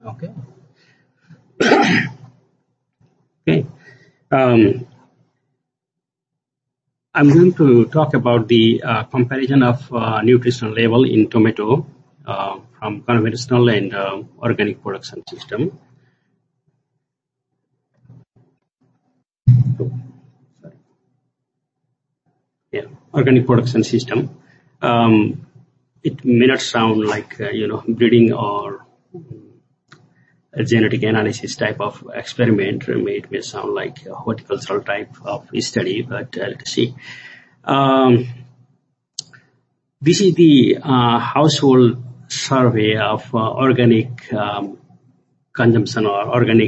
Okay. Okay. Um, I'm going to talk about the comparison of nutritional level in tomato from conventional and organic production system. Yeah, organic production system. Um, it may not sound like breeding or a genetic analysis type of experiment. It may sound like a horticultural type of study, but let's see. Um, this is the household survey of organic consumption or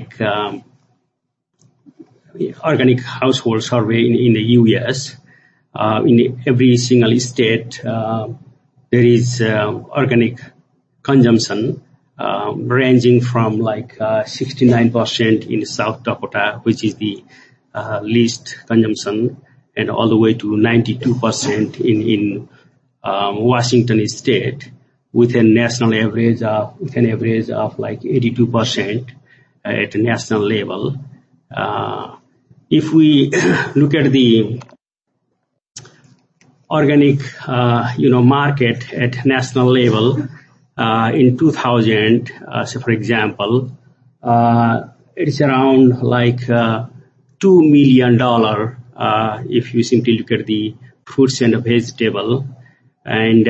organic household survey in the US. In every single state, there is organic consumption ranging from like 69% in South Dakota, which is the least consumption, and all the way to 92% in Washington State, with a national average of like 82% at a national level. If we look at the organic, market at national level, in 2000, so for example, it's around like $2 million if you simply look at the fruits and vegetable, and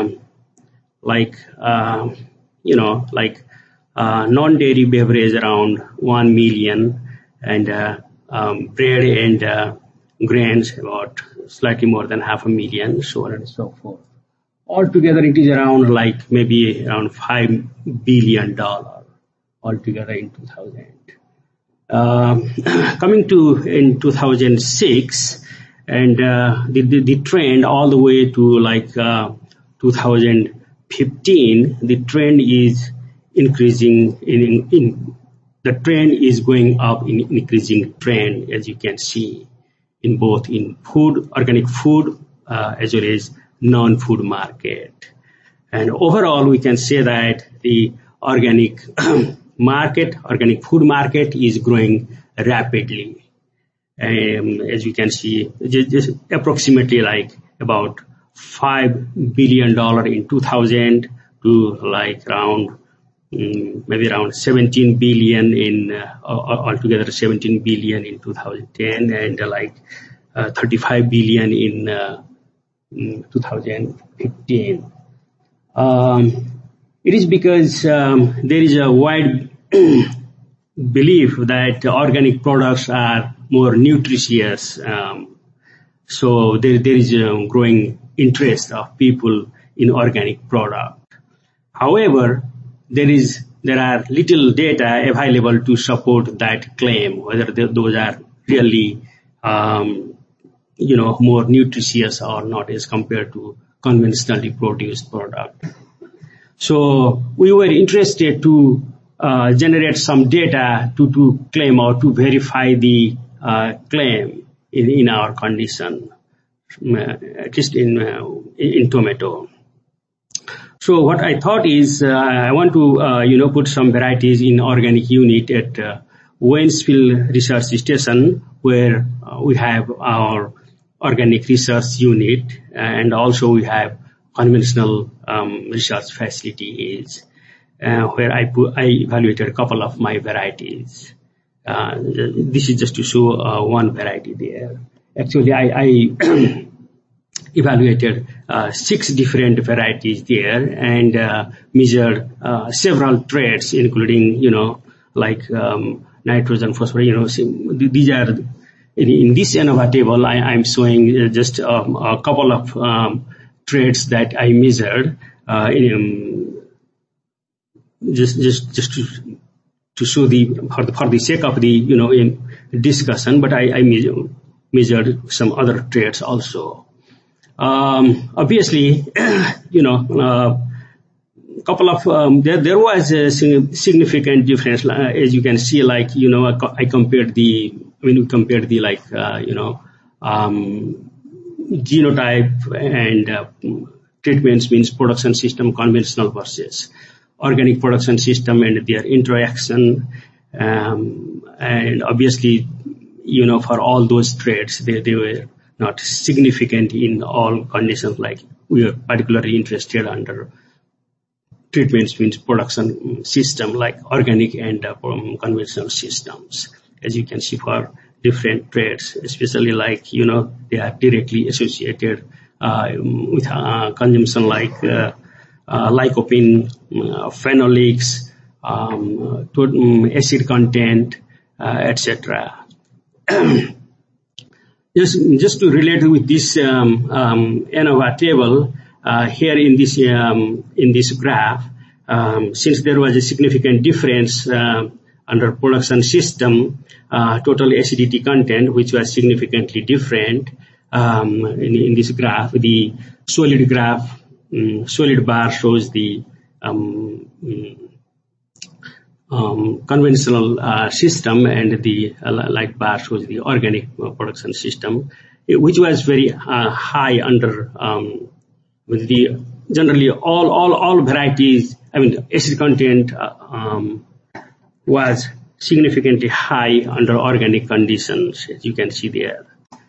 non-dairy beverage around 1 million, and bread and grains about slightly more than 500,000, so on and so forth. Altogether, it is around like maybe around $5 billion altogether in 2000. Coming to in 2006, and the trend all the way to like 2015, the trend is increasing. The trend is going up in increasing trend, as you can see, in both in food, organic food, as well as non-food market. And overall, we can say that the organic organic food market is growing rapidly. As you can see, just approximately like about $5 billion in 2000 to like around maybe around 17 billion in altogether 17 billion in 2010, and like 35 billion in 2015. It is because there is a wide belief that organic products are more nutritious. So there is a growing interest of people in organic product. However, there are little data available to support that claim, whether those are really more nutritious or not as compared to conventionally produced product. So we were interested to generate some data to claim or to verify the claim in our condition, at least in tomato. So what I thought is I want to put some varieties in organic unit at Waynesville Research Station, where we have our organic research unit, and also we have conventional research facilities where I evaluated a couple of my varieties. This is just to show one variety there. Actually, I evaluated 6 different varieties there and measured several traits, including nitrogen, phosphorus. These are in this ANOVA table. I'm showing just a couple of traits that I measured just to show for the sake of the in discussion, but I measured some other traits also. Obviously, couple of there was a significant difference, as you can see. Like I compared the genotype and treatments, means production system conventional versus organic production system and their interaction. And obviously, for all those traits, they were not significant in all conditions. Like we are particularly interested under treatments means production system like organic and conventional systems. As you can see for different traits, especially like, they are directly associated with consumption like lycopene, phenolics, acid content, etc. Just to relate with this ANOVA table, here in this graph, since there was a significant difference under production system, total acidity content, which was significantly different in this graph, the solid graph, solid bar shows the conventional system, and the light bar shows the organic production system, which was very high under with the generally all varieties. I mean, acid content was significantly high under organic conditions, as you can see there.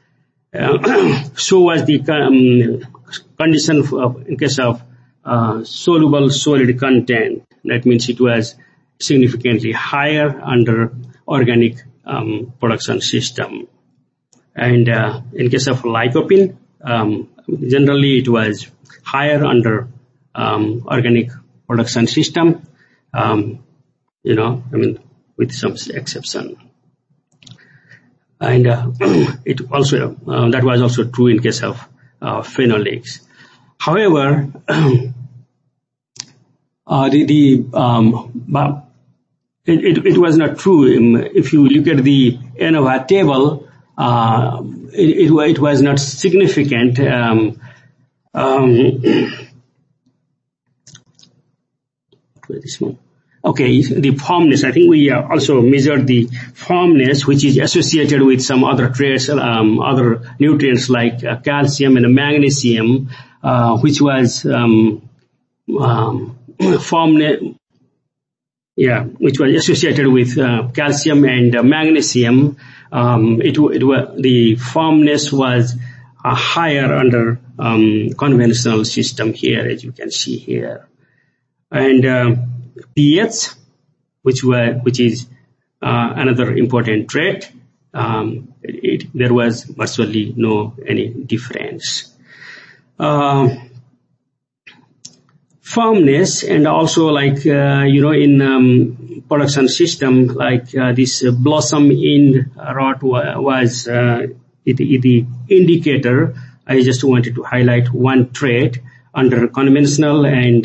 So was the condition in case of soluble solid content. That means it was significantly higher under organic production system. And in case of lycopene, generally it was higher under organic production system, with some exception. And it also that was also true in case of phenolics. However, it was not true. If you look at the ANOVA table, it was not significant. Okay, the firmness. I think we also measured the firmness, which is associated with some other traits, other nutrients like calcium and magnesium, which was firmness. Yeah, which was associated with calcium and magnesium. The firmness was higher under conventional system here, as you can see here. And pH, which is another important trait, there was virtually any difference. Firmness, and also like in production system, like this blossom end rot was the indicator. I just wanted to highlight one trait under conventional and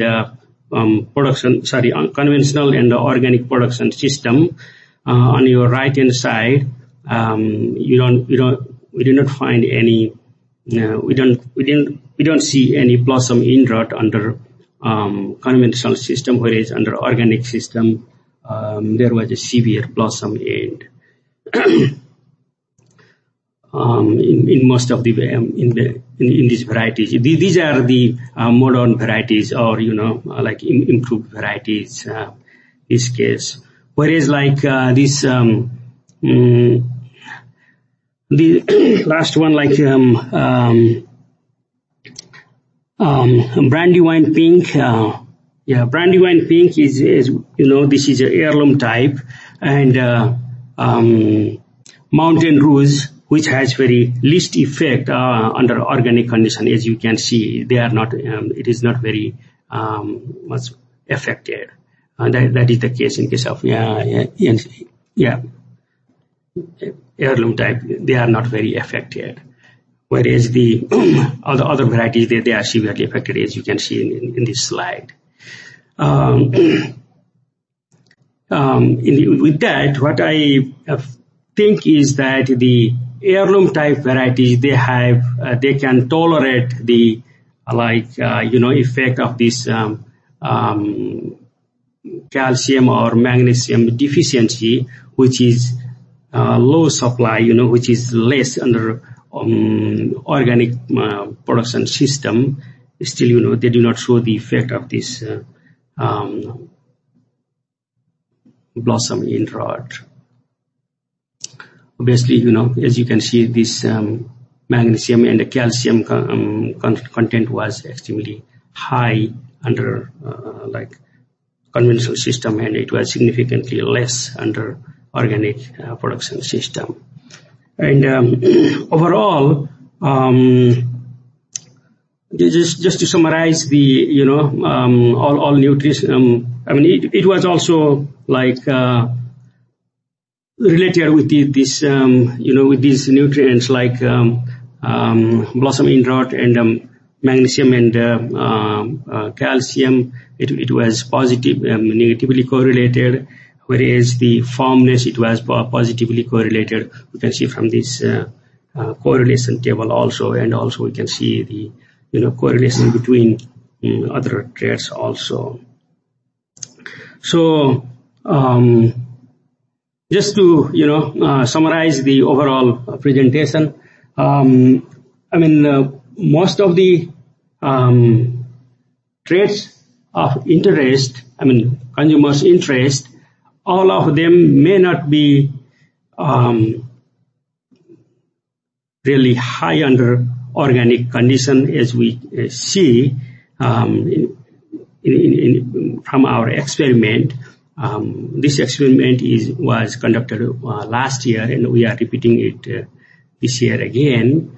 conventional and organic production system. On your right hand side, we do not find any. We don't see any blossom end rot under conventional system, whereas under organic system there was a severe blossom end. In most of the in these varieties. These are the modern varieties, or like improved varieties. This case, whereas like this the last one, like Brandywine pink. Brandywine pink is this is an heirloom type, and Mountain Rouge, which has very least effect under organic condition. As you can see, they are not. It is not very much affected. That is the case in case of heirloom type. They are not very affected. Whereas the other varieties, they are severely affected, as you can see in this slide. With that, what I think is that the heirloom type varieties, they can tolerate the effect of this calcium or magnesium deficiency, which is low supply, which is less under organic production system. Still, they do not show the effect of this blossom end rot. Obviously, as you can see, this magnesium and the calcium content was extremely high under like conventional system, and it was significantly less under organic production system. And overall, just to summarize the all nutrition, it was also like related with this with these nutrients like blossom end rot and magnesium and calcium. It was positive, negatively correlated, whereas the firmness, it was positively correlated. We can see from this correlation table also, and also we can see the correlation between other traits also. So just to summarize the overall presentation, most of the traits of interest, consumers' interest, all of them may not be really high under organic condition, as we see from our experiment. This experiment was conducted last year, and we are repeating it this year again.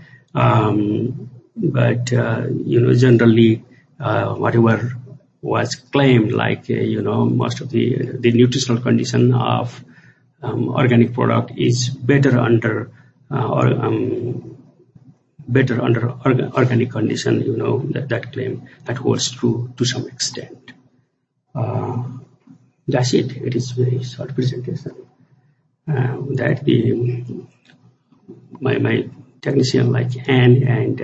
But generally, whatever was claimed, like most of the nutritional condition of organic product is better under organic condition. That claim that holds true to some extent. That's it. It is very short presentation. That my technician like Anne and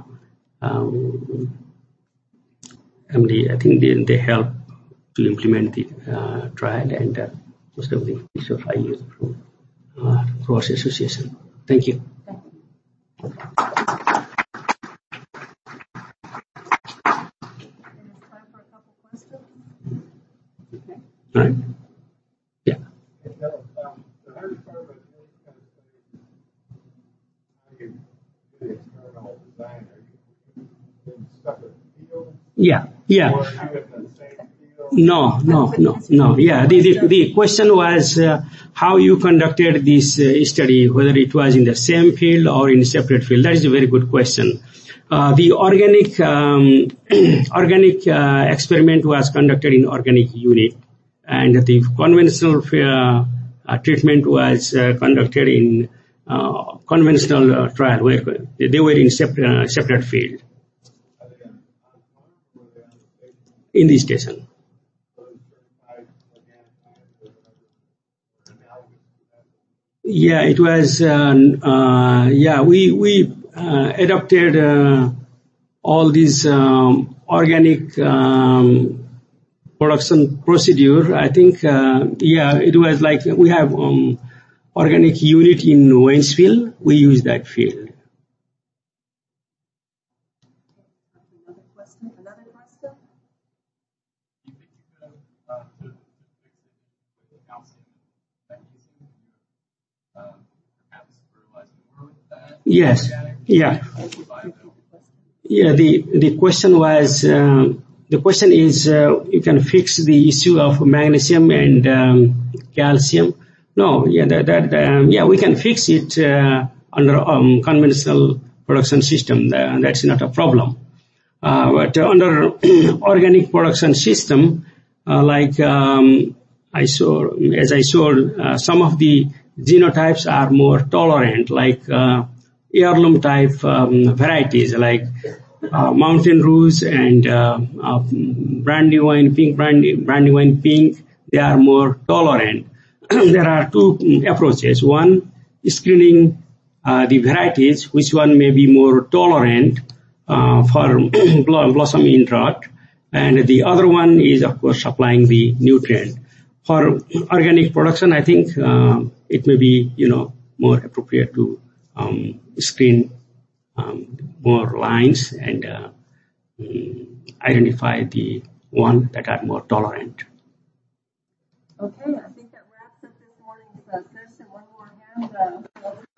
MD, I think they help to implement the trial, and most of the research I use from Growers Association. Thank you. Right. Yeah. Yeah. No. Yeah. The question was how you conducted this study, whether it was in the same field or in a separate field. That is a very good question. The organic experiment was conducted in organic unit, and the conventional treatment was conducted in conventional trial, where they were in separate field. In the station. Yeah, it was. We adopted all these organic production procedure. I think. It was like we have organic unit in Waynesville. We use that field. Yes. Yeah. Yeah. The question was. The question is, you can fix the issue of magnesium and calcium. No. Yeah. We can fix it under conventional production system. That's not a problem. But under organic production system, like I showed, some of the genotypes are more tolerant, like heirloom type varieties like Mountain Rouge and Brandywine Pink. They are more tolerant. There are two approaches. One, screening the varieties, which one may be more tolerant for blossom end rot, and the other one is, of course, supplying the nutrient. For organic production, I think it may be more appropriate to screen more lines and identify the one that are more tolerant. Okay, I think that And